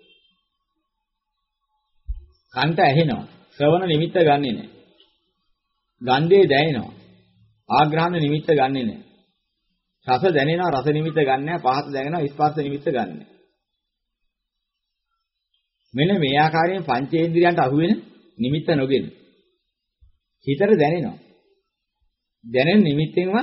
කන්ට ඇහෙනවා. ශ්‍රවණ නිමිත්ත ගන්නෙ නැහැ. ගන්ධේ දැනෙනවා. ආග්‍රහණ නිමිත්ත ගන්නෙ නැහැ. රස දැනෙනවා රස නිමිත්ත ගන්න නැහැ. පහත දැනෙනවා ස්පර්ශ නිමිත්ත ගන්න නැහැ. මෙන්න මේ ආකාරයෙන් පංචේන්ද්‍රියන්ට අහු වෙන නිමිත්ත නොගෙන හිතට දැනෙනවා. දැනෙන නිමිත්තෙන්වත්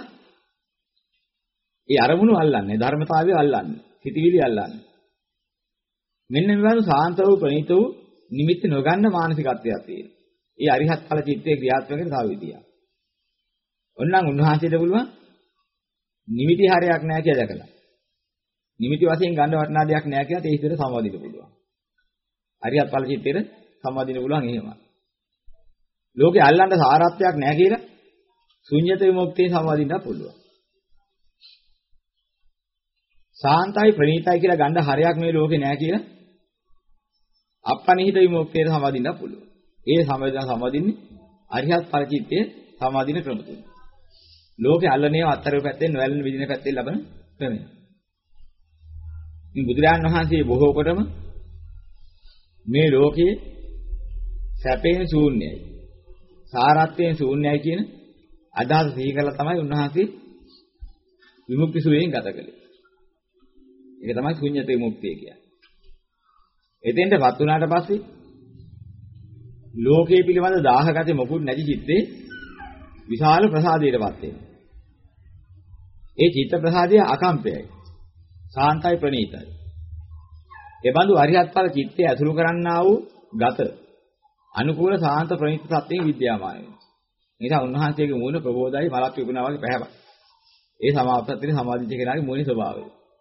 ඒ අරමුණු අල්ලන්නේ ධර්මතාවය අල්ලන්නේ හිතවිලි අල්ලන්නේ. මෙන්න මේ වගේ සාන්ත වූ ප්‍රණීත වූ නිමිත්ත නොගන්න මානසිකත්වයක් තියෙනවා. ඒ අරිහත් ඵල චිත්තයේ ක්‍රියාත්මක වෙන තව විදියක්. ඔන්නම් උන්වහන්සේට පුළුවන් නිමිති හරයක් නැහැ කියලා දැකලා. නිමිති වශයෙන් ගන්න වටිනා දෙයක් නැහැ කියලා ඒ හිතේට සම්වදින්න පුළුවන්. අරිහත් ඵල චිත්තේට සම්වදින්න පුළුවන් එහෙම. ලෝකේ අල්ලන්න සාරත්වයක් නැහැ කියලා ශුන්්‍යත විමුක්තිය සම්වදින්න පුළුවන්. සාන්තයි ප්‍රණීතයි කියලා ගන්න හරයක් මේ ලෝකේ නැහැ කියලා අපනිහිත විමුක්තියට සම්වදින්න පුළුවන්. ඒ සම්වදින සම්වදින්නේ අරිහත් ඵල චිත්තයේ සම්වදින ක්‍රම තුන. ලෝකේ අල්ලන්නේ අත්තර පැත්තෙන් නොඇලෙන විදින පැත්තෙන් ලබන ක්‍රමය. ඉතින් බුදුරජාණන් වහන්සේ බොහෝ කොටම මේ ලෝකයේ සැපයෙන් ශූන්‍යයි. සාරත්වයෙන් ශූන්‍යයි කියන අදහස සිහි කරලා තමයි උන්වහන්සේ විමුක්ති සුවයෙන් ගත කළේ. ඒක තමයි ශුන්‍යත විමුක්තිය කියන්නේ. එතෙන්ටපත් වුණාට පස්සේ ලෝකයේ පිළිබඳ දාහගත මොකුත් නැති චිත්තේ විශාල ප්‍රසාදයටපත් වෙනවා. ඒ චිත්ත ප්‍රසාදය අකම්පයයි. සාන්තයි ප්‍රණීතයි. ඒ බඳු අරිහත් ඵල චිත්තය ඇසුරු කරන්නා වූ ගත අනුකූල සාන්ත ප්‍රණීත සත්‍යයෙන් විද්‍යාමාන වෙනවා. නිසා උන්වහන්සේගේ මූණ ප්‍රබෝධයි මලක් විකුණා වගේ පැහැපත්. ඒ සමාප්තත්වයේ සමාධිච්ච කෙනාගේ මූණේ ස්වභාවය.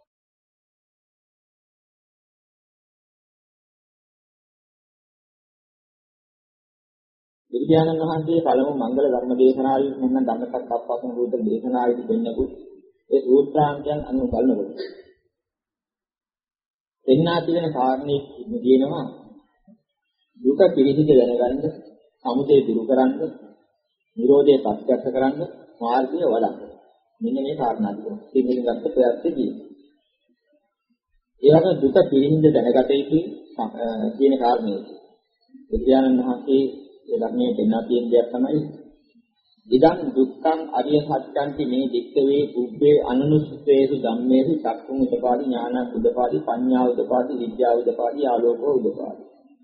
බුදුරජාණන් වහන්සේ පළමු මංගල ධර්ම දේශනාවේ මෙන්න ධම්මසක්කප්පවත්තන සූත්‍ර දේශනාවේදී දෙන්නපු ඒ සූත්‍රාන්තයන් අනුව බලනකොට එන්නා තියෙන කාරණේ කියනවා දුක පිළිසිත දැනගන්න, සමුදය දුරු කරන්න, නිරෝධය ප්‍රත්‍යක්ෂ කරන්න, මාර්ගය වඩන්න. මෙන්න මේ කාරණා ටික. ඉතින් ගත්ත ප්‍රයත්නදී ඒ වගේ දුක පිළිසිත දැනගත යුතු කියන කාරණේ බුදුරජාණන් වහන්සේ ඒ ධර්මයේ දෙන්නා තියෙන දෙයක් තමයි ඉදං දුක්ඛං අරිය සත්‍යන්ති මේ දික්කවේ උබ්බේ අනුනුස්සේසු ධම්මේසු චක්ඛුං උදපාදි ඥානං උදපාදි පඤ්ඤා උදපාදි විද්‍යා උදපාදි ආලෝකෝ උදපාදි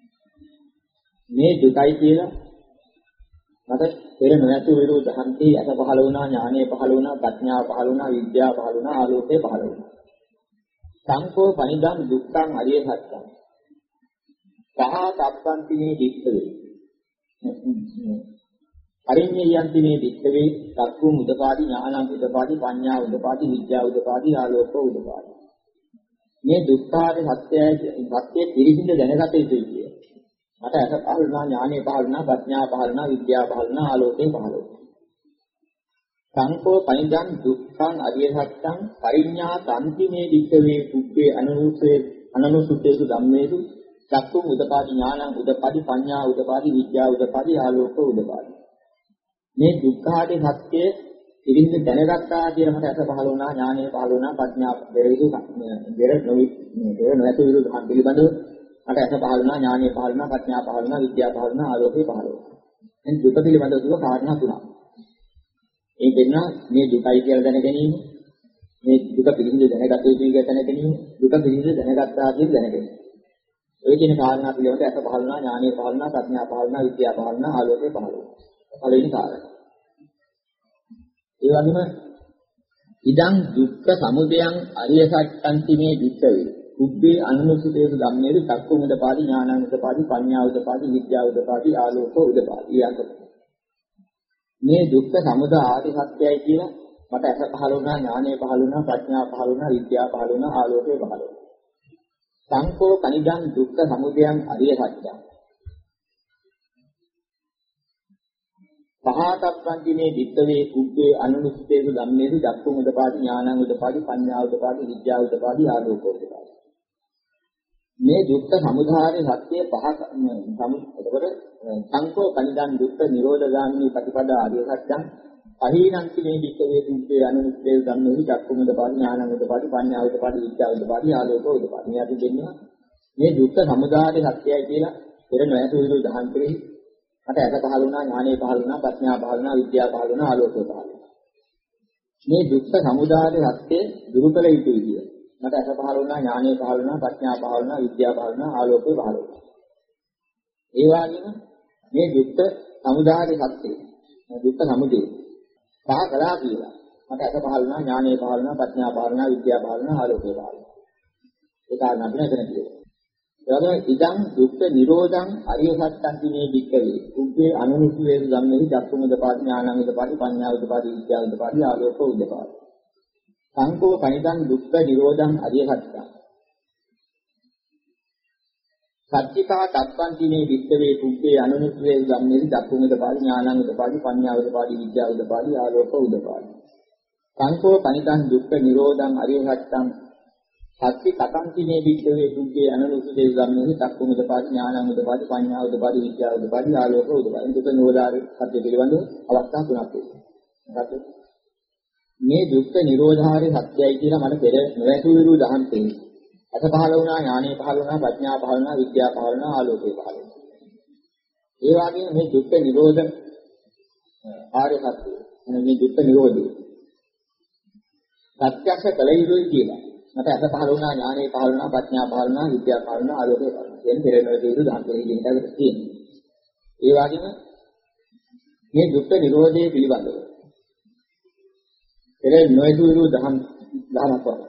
මේ දුකයි කියලා මට පෙර නොයතු විරුද්ධහන්ති අත පහළ වුණා ඥානය පහළ වුණා ප්‍රඥාව පහළ වුණා විද්‍යාව පහළ වුණා ආලෝකය පහළ වුණා සංකෝ පනිදං දුක්ඛං අරිය සත්‍යං සහ තප්පන්ති මේ දික්කවේ අරිඤ්ඤයන්ති මේ දික්කවේ චක්ඛු උදපාදි ඥානං උදපාදි පඤ්ඤා උදපාදි විද්‍යා උදපාදි ආලෝකෝ උදපාදි මේ දුක්ඛාරේ සත්‍යය සත්‍ය පිළිසිඳ දැනගත යුතුයි කිය. මට අස පහළ වුණා ඥානෙ පහළ වුණා ප්‍රඥා පහළ වුණා විද්‍යාව පහළ වුණා ආලෝකේ පහළ වුණා. සංකෝ පනිදං දුක්ඛං අරිය සත්‍යං පරිඤ්ඤා තන්තිමේ වික්ඛවේ කුබ්බේ අනනුසේ අනනුසුතේසු ධම්මේසු චක්ඛු උදපාදි ඥානං උදපාදි පඤ්ඤා උදපාදි විද්‍යා උදපාදි ආලෝක උදපාදි. මේ දුක්ඛාදී සත්‍යය ඉරින්ද දැනගත්තා කියලා මට අස පහළ වුණා, ඥානය පහළ වුණා, ප්‍රඥා දෙරවිදු දෙර නොවි දෙර නොඇතු විදු ධම් පිළිබඳව මට අස පහළ වුණා, ඥානය පහළ වුණා, ප්‍රඥා පහළ වුණා, විද්‍යා පහළ වුණා, ආලෝකය පහළ වුණා. දැන් දුක පිළිබඳව දුක කාරණා තුනක්. ඒ දෙන්න මේ දුකයි කියලා දැන ගැනීම, මේ දුක පිළිබඳව දැනගත යුතුයි කියලා දැන ගැනීම, දුක පිළිබඳව දැනගත්තා කියලා දැන ගැනීම. ඔය කියන කාරණා පිළිබඳව අස පහළ වුණා, ඥානය පහළ වුණා, ප්‍රඥා පහළ වුණා, විද්‍යා පහළ වුණා, ආලෝකය පහළ වුණා. පළවෙනි කාරණා. ඒ වගේම ඉදං දුක්ඛ සමුදයං අරිය සත්‍යන්ති මේ වික්ඛවේ කුබ්බේ අනුමුසිතේසු ධම්මේසු චක්ඛු උදපාදි ඥානං උදපාදි පඤ්ඤා උදපාදි විද්‍යා උදපාදි ආලෝක උදපාදි යක මේ දුක්ඛ සමුදය ආදි සත්‍යයි කියලා මට අස පහළ වුණා, ඥානය පහළ වුණා, ප්‍රඥා පහළ වුණා, විද්‍යා පහළ වුණා, ආලෝකය පහළ වුණා. සංකෝ කනිදං දුක්ඛ සමුදයං අරිය සත්‍යං පහතප්පන්තිනේ වික්ඛවේ කුබ්බේ අනුනුස්සතේසු ධම්මේසු චක්ඛු උදපාදි ඥානං උදපාදි පඤ්ඤා උදපාදි විද්‍යා උදපාදි ආලෝක උදපාදි. මේ දුක්ඛ සමුදයාවේ සත්‍ය පහ සමුදවර සංකෝ කනිදං දුක්ඛ නිරෝධගාමිනී ප්‍රතිපදා ආර්ය සත්‍යං පහීනන්ති මේ වික්ඛවේ කුබ්බේ අනුනුස්සතේසු ධම්මේසු චක්ඛු උදපාදි ඥානං උදපාදි පඤ්ඤා උදපාදි විද්‍යා උදපාදි ආලෝක උදපාදි. මේ අපි දෙන්නවා මේ දුක්ඛ සමුදයාවේ සත්‍යයි කියලා පෙර නොඇතු විරු දහම් කෙරෙහි මට ඇස පහළ වුණා, ඥානෙ පහළ වුණා, ප්‍රඥා පහළ වුණා, විද්‍යාව පහළ වුණා, ආලෝකය පහළ වුණා. මේ දුක්ඛ සමුදයාවේ සත්‍ය දුරු කළ යුතුයි කිය. මට ඇස පහළ වුණා, ඥානෙ පහළ වුණා, ප්‍රඥා පහළ වුණා, විද්‍යාව පහළ වුණා, ආලෝකය පහළ වුණා. ඒ වගේම මේ දුක්ඛ සමුදයාවේ සත්‍ය දුක්ඛ සමුදය පහ කළා කියලා. මට ඇස පහළ වුණා, ඥානෙ පහළ වුණා, ප්‍රඥා පහළ වුණා, විද්‍යාව පහළ වුණා, ආලෝකය පහළ වුණා. ඒ කාරණා තුන එතන කියනවා. එවැගේම ඉදං දුක්ඛ නිරෝධං අරිය සත්‍යන්ති මේ වික්ඛවේ කුබ්බේ අනුනුස්සතේසු ධම්මේහි චක්ඛු උදපාදි ඥානං උදපාදි පඤ්ඤා උදපාදි විද්‍යා උදපාදි ආලෝක උදපාදි. සංකෝ පනිදං දුක්ඛ නිරෝධං අරිය සත්‍යං සත්‍චිකා තප්පන්ති මේ වික්ඛවේ කුබ්බේ අනුනුස්සතේසු ධම්මේහි චක්ඛු උදපාදි ඥානං උදපාදි පඤ්ඤා උදපාදි විද්‍යා උදපාදි ආලෝක උදපාදි. සංකෝ පනිදං දුක්ඛ නිරෝධං අරිය සත්‍යං සත්‍ය කතන්ති මේ වික්ඛවේ දුක්ඛේ අනුනුස්සතේ ධම්මේහි චක්ඛු උදපාදි ඥානං උදපාදි පඤ්ඤා උදපාදි විද්‍යා උදපාදි ආලෝක උදපාදි. දුක නිරෝධාරේ සත්‍ය පිළිබඳව අවස්ථා තුනක් තියෙනවා. මොකද මේ දුක්ඛ නිරෝධාරේ සත්‍යයි කියලා මට පෙර නොඇසු විරු දහම් තේරෙයි. අස පහළ වුණා, ඥානෙ පහළ වුණා, ප්‍රඥා පහළ වුණා, විද්‍යා පහළ වුණා, ආලෝකය පහළ වුණා. ඒ වගේම මේ දුක්ඛ නිරෝධ ආර්ය සත්‍යය. මේ දුක්ඛ නිරෝධය සත්‍යක්ෂ කල යුතුයි කියලා. මට අස පහළ වුණා, ඥානෙ පහළ වුණා, ප්‍රඥා පහළ වුණා, විද්‍යා පහළ වුණා, ආලෝකය පහළ වුණා. කියන්නේ පෙරේන වේදු දහම් කෙරෙහි කියන එකකට තියෙනවා. ඒ වගේම මේ දුක්ඛ නිරෝධයේ පිළිබඳව පෙරේ නොයතු විරු දහම් දහමක් වගේ.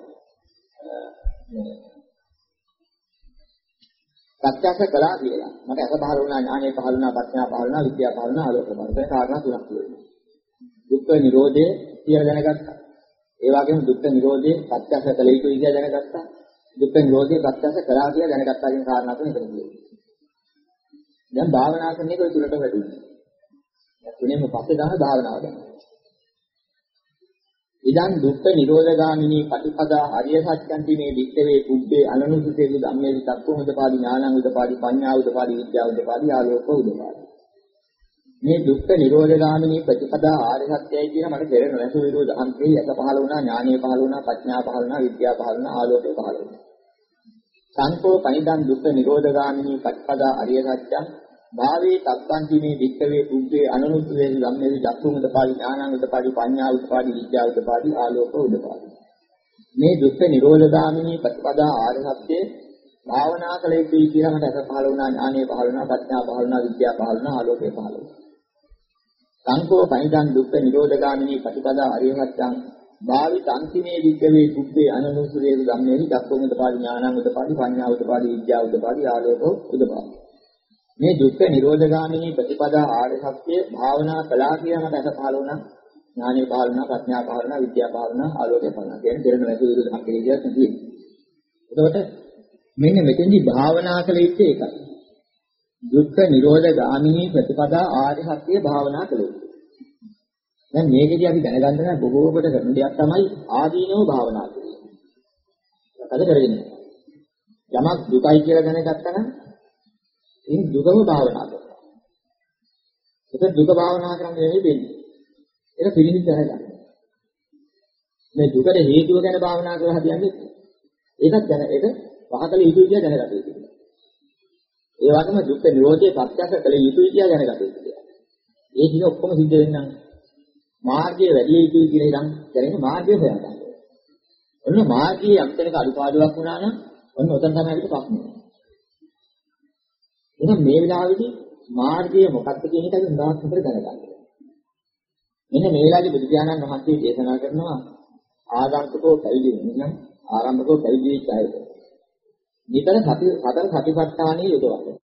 සත්‍යක්ෂ කළා කියලා. මට අස පහළ වුණා, ඥානෙ පහළ වුණා, ප්‍රඥා පහළ වුණා, විද්‍යා පහළ වුණා, ආලෝකය පහළ වුණා. ඒ කාරණා තුනක් තියෙනවා. දුක්ඛ නිරෝධය කියලා දැනගත්තා. ඒ වගේම දුක්ඛ නිරෝධයේ ප්‍රත්‍යක්ෂ කළ යුතුයි කියලා දැනගත්තා. දුක්ඛ නිරෝධයේ ප්‍රත්‍යක්ෂ කළා කියලා දැනගත්තා කියන කාරණා තුන එතන තියෙනවා. දැන් භාවනා කරන එක ඔය තුනට වැඩියි. දැන් තුනෙම පස්සේ තමයි භාවනාව ගන්න. ඉදන් දුක්ඛ නිරෝධගාමිනී පටිපදා ආර්ය සත්‍යන්ති මේ වික්ඛවේ කුබ්බේ අනනුසුතේසු ධම්මේසු චක්ඛු උදපාදි ඥානං උදපාදි පඤ්ඤා උදපාදි විද්‍යා උදපාදි ආලෝක උදපාදි. මේ දුක්ඛ නිරෝධගාමිනී ප්‍රතිපදා ආර්ය සත්‍යයි කියන මට දෙර නොඇසු විරෝධ අන්තේ යක පහළ වුණා, ඥානය පහළ වුණා, ප්‍රඥා පහළ වුණා, විද්‍යා පහළ වුණා, ආලෝකය පහළ වුණා. සංකෝ පනිදං දුක්ඛ නිරෝධගාමිනී ප්‍රතිපදා ආර්ය සත්‍යං භාවේ තප්පන්ති මේ වික්ඛවේ කුබ්බේ අනනුස්සතේසු ධම්මේසු චක්ඛු උදපාදි ඥානං උදපාදි පඤ්ඤා උදපාදි විද්‍යා උදපාදි ආලෝක උදපාදි. මේ දුක්ඛ නිරෝධගාමිනී ප්‍රතිපදා ආර්ය සත්‍යයේ භාවනා කළ යුතුයි කියලා මට අස පහළ වුණා, ඥානය පහළ වුණා, ප්‍රඥා පහළ වුණා, විද්‍යා පහළ වුණා, ආලෝකය පහළ වුණා. සංකෝ පනිදං දුක්ඛ නිරෝධගාමිනී ප්‍රතිපදා ආර්ය සත්‍යං භාවි සංසිනේ වික්ඛවේ කුබ්බේ අනනුස්සතේසු ධම්මේහි චක්ඛු උදපාදි ඥානං උදපාදි පඤ්ඤා උදපාදි විද්‍යා උදපාදි ආලෝක උදපාදි. මේ දුක්ඛ නිරෝධගාමිනී ප්‍රතිපදා ආර්ය සත්‍ය භාවනා කළා කියලා මට අස පහළ වුණා, ඥානෙ පහළ වුණා, ප්‍රඥා පහළ වුණා, විද්‍යා පහළ වුණා, ආලෝකය පහළ වුණා. කියන්නේ දෙරණ නැති විරුද්ධ සංකේතයක් නෙවෙයි. එතකොට මෙන්න මෙතෙන්දී භාවනා කළ යුත්තේ ඒකයි. දුක්ඛ නිරෝධගාමිනී ප්‍රතිපදා ආර්ය සත්‍ය භාවනා කළ යුතුයි. දැන් මේකදී අපි දැනගන්න නම් බොහෝ කොට කරන දෙයක් තමයි ආදීනව භාවනා කියන්නේ. මොකද කරන්නේ? යමක් දුකයි කියලා දැනගත්තා නම් ඒ දුකම භාවනා කරනවා. ඒක දුක භාවනා කරන්න නෙවෙයි වෙන්නේ. ඒක පිළිසිඳ දැනගන්න. මේ දුකට හේතුව ගැන භාවනා කරලා හදින්නේ. ඒකත් දැන ඒක වහකල යුතුයි කියලා දැනගන්න ඕනේ. ඒ වගේම දුක්ඛ නිරෝධයේ ප්‍රත්‍යක්ෂ කළ යුතුයි කියලා දැනගන්න ඕනේ. ඒ දින ඔක්කොම සිද්ධ වෙනනම් මාර්ගයේ වැඩි යුතුයි කියලා ඉතින් දැනෙන මාර්ගය හොයන්න. ඔන්න මාර්ගයේ අන්තරික අඩුපාඩුවක් වුණා නම් ඔන්න ඔතන තමයි අපිට ප්‍රශ්නේ. එහෙනම් මේ වෙලාවේදී මාර්ගය මොකක්ද කියන එක අපි උදාහරණ හතර දැනගන්න. මෙන්න මේ වෙලාවේදී බුදු පියාණන් වහන්සේ දේශනා කරනවා ආගන්තුකෝ පැවිදි වෙනනම් ආරම්භකෝ පැවිදි වෙච්ච අය. නිතර සති හතර සතිපට්ඨානෙ යොදවන්න.